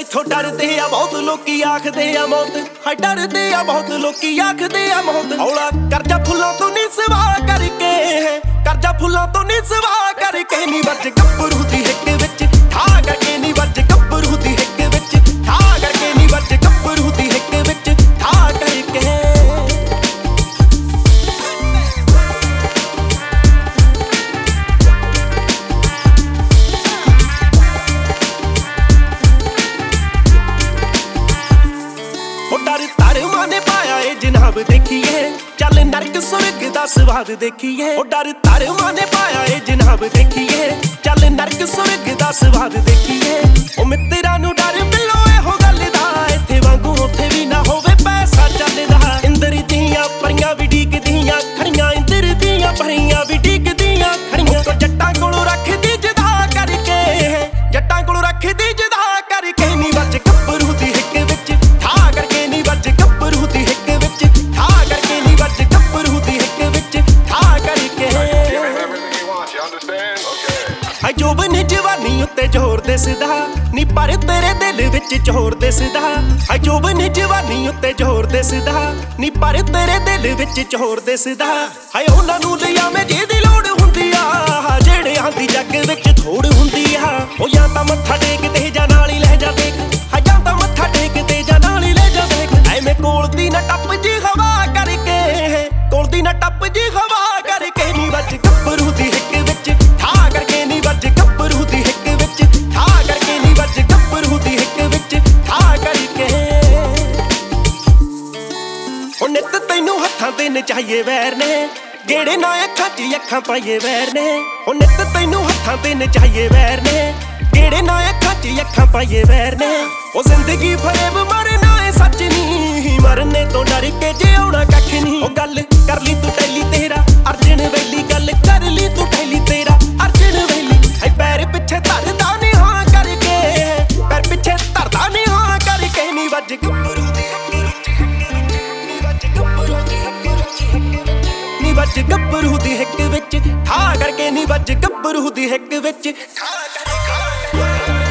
ਮੈਥੋਂ ਡਰਦੇ ਆ ਬਹੁਤ ਲੋਕੀ ਆਖਦੇ ਆ ਮੌਤ ਹਾਏ ਡਰਦੇ ਆ ਬਹੁਤ ਲੋਕੀ ਆਖਦੇ ਆ ਮੌਤ ਹੌਲਾ ਕਰਜਾ ਫੁੱਲਾਂ ਤੋਂ ਨੀ ਸਵਾ ਕਰਕੇ ਕਰਜਾ ਫੁੱਲਾਂ ਤੋਂ ਨੀ ਸਵਾ ਕਰਕੇ ਨੀ ਵੱਜ ਗੱਭਰੂ ਦੀ ਹਿੱਕ ਵਿੱਚ ਠਾ ਕਰਕੇ ਨੀ ਵੱਜ ਗੱਭਰੂ ਦੀ ਹਿੱਕ ਵਿੱਚ ਠਾ ਕਰਕੇ ਨੀ ਵੱਜ ਗੱਭਰੂ ਦੀ ਹਿੱਕ ਵਿੱਚ ਠਾ ਕਰਕੇ ਧਰਮਾਂ ਨੇ ਪਾਇਆ ਏ ਜਨਾਬ ਦੇਖੀਏ ਚੱਲ ਨਰਕ ਸੁਰਗ ਦਾ ਸਵਾਦ ਦੇਖੀਏ ਉਹ ਡਰ ਧਰਮਾਂ ਨੇ ਪਾਇਆ ਏ ਜਨਾਬ ਦੇਖੀਏ ਚੱਲ ਨਰਕ ਸੁਰਗ ਦਾ ਸਵਾਦ ਦੇਖੀਏ ਉਹ ਮਿੱਤਰਾਂ ਨੂੰ ਡਰ ਮਿਲੋ ਇਹੋ ਗੱਲ ਦਾ ਇੱਥੇ ਵਾਂਗੂ ਉੱਥੇ ਵੀ ਨਾ ਹੋਵੇ ਪੈਸਾ ਚੱਲਦਾ ਇੰਦਰ ਦੀਆਂ ਪਰੀਆਂ ਵੀ ਡੀਕਦੀਆਂ ਖੜੀਆਂ ਇੰਦਰ ਦੀਆਂ ਪਰੀਆਂ ਵੀ ਡੀਕਦੀਆਂ ਖੜੀਆਂ ਜੱਟਾਂ ਕੋਲੋਂ ਰੱਖਦੀ ਜਦਾ ਕਰਕੇ ਜੱਟਾਂ ਕੋਲੋਂ ਰੱਖਦੀ ਜਦਾ ਕਰਕੇ ਨੀ ਵੱਜ ਗੱਭਰੂ ਦੀ ਹਿੱਕ ਵਿੱਚ ਠਾ ਕਰਕੇ ਨੀ ਵੱਜ ਗੱਭਰੂ ਦੀ ਹਿੱਕ ਵਿੱਚ ਠਾ ਕਰਕੇ ਨੀ ਵੱਜ ਗੱਭਰੂ ਦੀ ਹਿੱਕ ਵਿੱਚ ਠਾ ਕਰਕੇ ਹਾਏ ਜੋਬਨ ਜਵਾਨੀ ਉੱਤੇ ਜ਼ੋਰ ਦਿਸਦਾ ਨੀ ਪਰ ਤੇਰੇ ਦਿਲ ਵਿੱਚ ਜ਼ੋਰ ਦਿਸਦਾ ਹਾਏ ਜੋਬਨ ਜਵਾਨੀ ਉੱਤੇ ਜ਼ੋਰ ਦਿਸਦਾ ਨੀ ਪਰ ਤੇਰੇ ਦਿਲ ਵਿੱਚ ਜ਼ੋਰ ਦਿਸਦਾ ਹਾਏ ਉਹਨਾਂ ਨੂੰ ਲਿਆਵੇਂ ਜਿਹਦੀ ਲੋੜ ਹੁੰਦੀ ਆ ਜਿਹੜੇ ਆਂਦੀ ਜੱਗ ਵਿੱਚ ਥੋੜ ਹੁੰਦੀ ਆ ਉਹ ਜਾਂ ਤਾਂ ਮੱਥਾ ਟੇਕਦੇ ਜਾਂ ਨਾਲ ਹੀ ਲੈ ਜਾ ਦੇਖ ਹਾਂ ਜਾਂ ਤਾਂ ਮੱਥਾ ਟੇਕਦੇ ਜਾਂ ਨਾਲ ਹੀ ਲੈ ਜਾ ਦੇਖ ਐਵੇਂ ਕੋਲ ਦੀ ਨਾ ਟੱਪ ਜੀ ਹਵਾ ਕਰਕੇ ਕੋਲ ਦੀ ਨਾ ਟੱਪ ਜੀ ਹਵਾ ਕਰਕੇ ਨੀ ਵੱਜ ਗੱਭਰੂ ਦੀ ਹਿੱਕ ਵਿੱਚ ਠਾ ਕਰਕੇ ਨੀ ਵੱਜ ਗੱਭਰੂ ਦੀ ਹਿੱਕ ਵਿੱਚ ਠਾ ਕਰਕੇ ਨੀ ਵੱਜ ਗੱਭਰੂ ਦੀ ਹਿੱਕ ਵਿੱਚ ਠਾ ਕਰਕੇ ਉਹ ਨਿੱਤ ਤੈਨੂੰ ਹੱਥਾਂ ਤੇ ਨਚਾਈਏ ਵੈਰ ਨੇ ਜਿਹੜੇ ਨਾ ਅੱਖਾਂ 'ਚ ਅੱਖਾਂ ਪਾਈਏ ਵੈਰ ਨੇ ਉਹ ਨਿੱਤ ਤੈਨੂੰ ਹੱਥਾਂ ਤੇ ਨਚਾਈਏ ਵੈਰ ਨੇ ਜਿਹੜੇ ਨਾ ਅੱਖਾਂ 'ਚ ਅੱਖਾਂ ਪਾਈਏ ਵੈਰ ਨੇ ਉਹ ਜ਼ਿੰਦਗੀ ਫਰੇਬ ਮਰਨਾ ਏ ਸੱਚ ਨਹੀਂ ਮਰਨੇ ਤੋਂ ਡਰ ਕੇ ਜਿਉਣਾ ਕੱਖ ਨਹੀਂ ਉਹ ਗੱਲ ਕਰ ਲਈ ਤੂੰ ਟੈਲੀ ਤੇਰਾ ਅਰਜਨ ਵੈਲੀ ਗੱਲ ਕਰ ਲਈ ਤੂੰ ਟੈਲੀ ਤੇਰਾ ਅਰਜਨ ਵੈਲੀ ਐ ਪੈਰ ਪਿੱਛੇ ਧਰਦਾ ਨੀ ਹਾਂ ਕਰਕੇ ਪੈਰ ਪਿੱਛੇ ਧਰਦਾ ਨੀ ਹਾਂ ਕਰਕੇ ਨੀ ਵੱਜ ਗੱਭਰੂ ਦੀ ਵੱਜ ਗੱਭਰੂ ਦੀ ਹਿੱਕ ਵਿੱਚ ਠਾ ਕਰਕੇ ਨੀ ਵੱਜ ਗੱਭਰੂ ਦੀ ਹਿੱਕ ਵਿੱਚ ਠਾ ਕਰਕੇ